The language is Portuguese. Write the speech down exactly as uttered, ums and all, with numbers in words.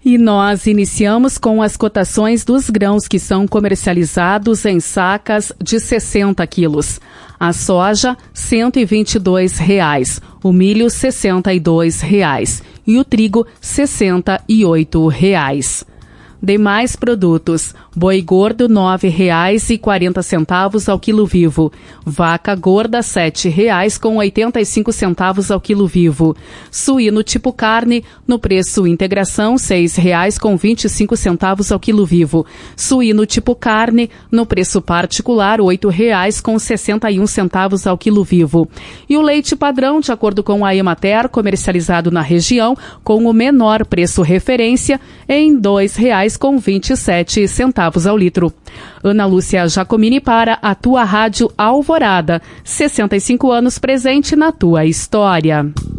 E nós iniciamos com as cotações dos grãos que são comercializados em sacas de sessenta quilos. A soja, cento e vinte e dois reais. O milho, sessenta e dois reais. E o trigo, sessenta e oito reais. Demais produtos: boi gordo nove reais e quarenta centavos ao quilo vivo, vaca gorda sete reais com oitenta e cinco centavos ao quilo vivo, suíno tipo carne no preço integração seis reais com vinte e cinco centavos ao quilo vivo, suíno tipo carne no preço particular oito reais com sessenta e um centavos ao quilo vivo, e o leite padrão de acordo com a Emater comercializado na região com o menor preço referência em dois reais com vinte e sete centavos ao litro. Ana Lúcia Jacomini para a tua Rádio Alvorada. sessenta e cinco anos presente na tua história.